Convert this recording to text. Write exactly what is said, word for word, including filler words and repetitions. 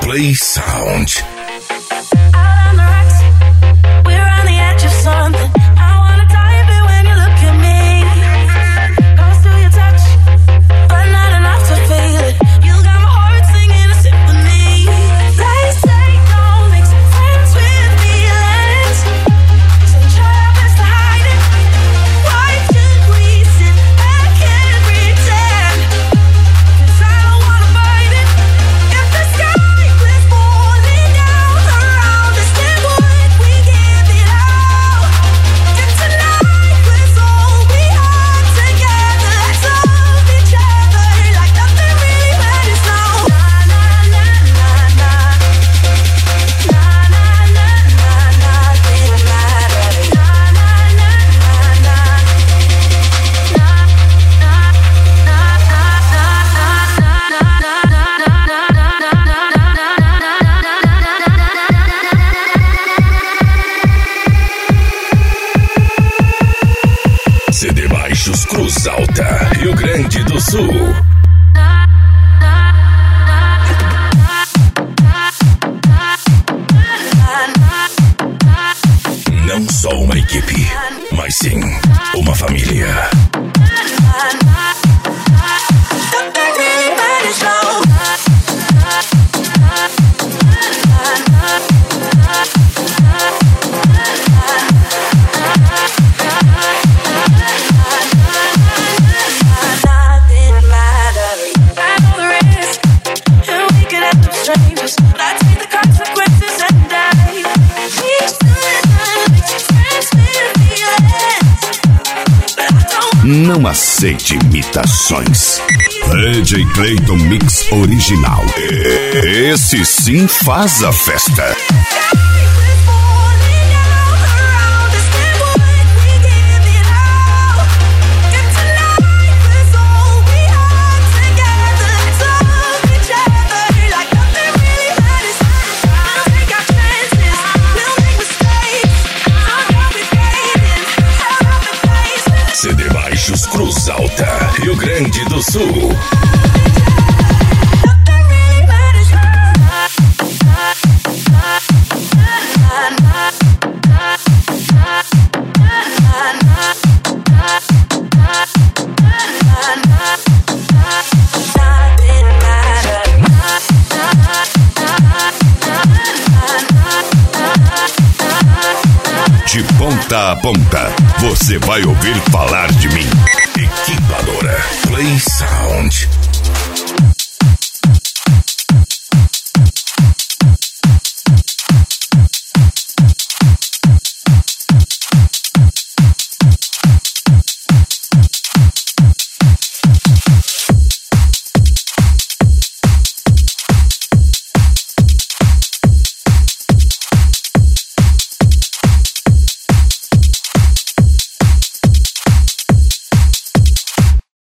Play Sound. C D Baixos Cruz Alta, Rio Grande do Sul. Não só uma equipe, mas sim uma família. Não aceite imitações. D J Clayton Mix Original. Esse sim faz a festa. C D Baixos Cruz Alta, Rio Grande do Sul. De ponta a ponta, você vai ouvir falar de mim. Equipadora Play Sound.